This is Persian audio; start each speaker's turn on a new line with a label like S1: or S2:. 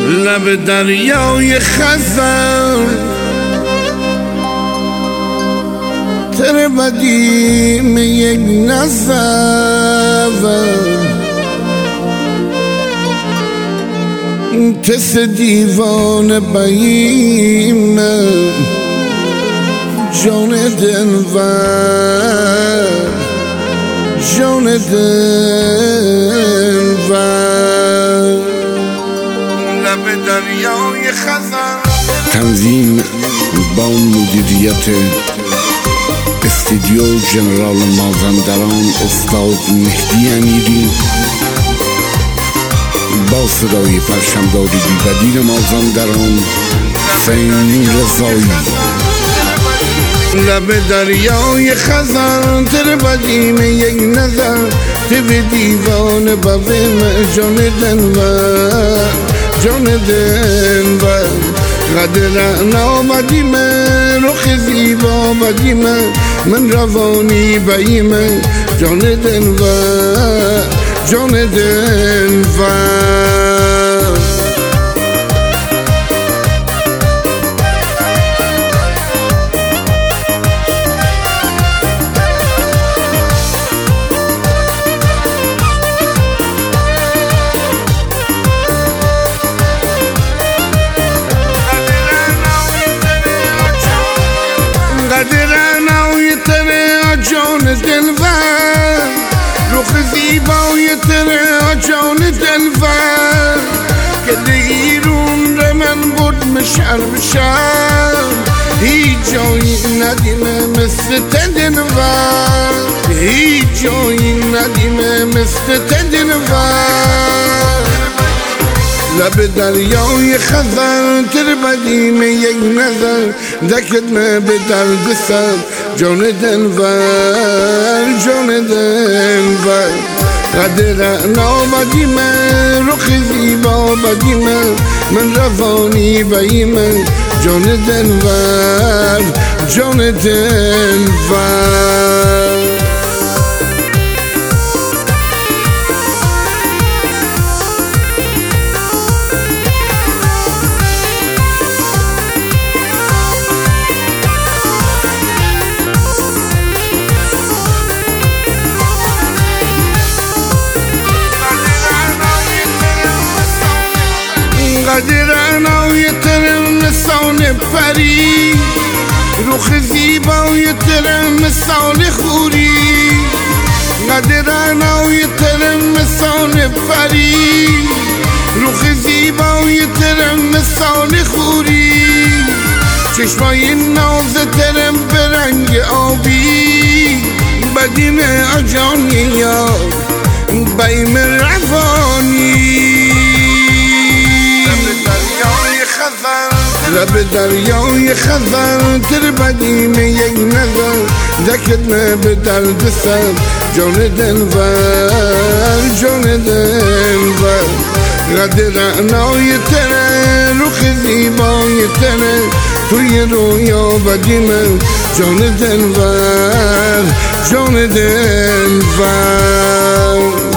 S1: لب دریای خزر تر بدیم یک نظر کس دیوان بیم جان دلور جان دلور لب دریای خزر.
S2: تنظیم با مدیریت استودیو ژنرال مازندران استاد مهدی امیری با صدای پرچمداری بی‌بدیل مازندران حسین رضایی.
S1: لب دریای خزر تر بدیم یک نظر تو دیوان بویم جان دلور جان دلور قدر نامدیم رخ زیبا بدیم من روانی بیم جان دلور جان دلور. قدرنای تره جان دلور رخ زیبای تره جان دلور که دیرون رو من برد مشر بشر هیچ جایی ندیمه مثل دلور هیچ جایی ندیمه مثل دلور. لب دریای خزر تر بدیم یک نظر دکتمه به درد سر جان دلور جان دلور قدر نامدیم رخ زیبا بدیم من روانی بیم جان دلور جان دلور. قدرنای تر مثال پری رخ زیبای تر مثال خوری قدرنای تر مثال پری رخ زیبای تر مثال خوری چشمای ناز ترم به رنگ آبی بدین اجانی یا بیم روانی. لب دریای خزر تر بدیم یک نظر دکتمه به درد سر جان دلور جان دلور قدر نای تره رخ زیبای تره توی رویا بدیم جان دلور جان دلور.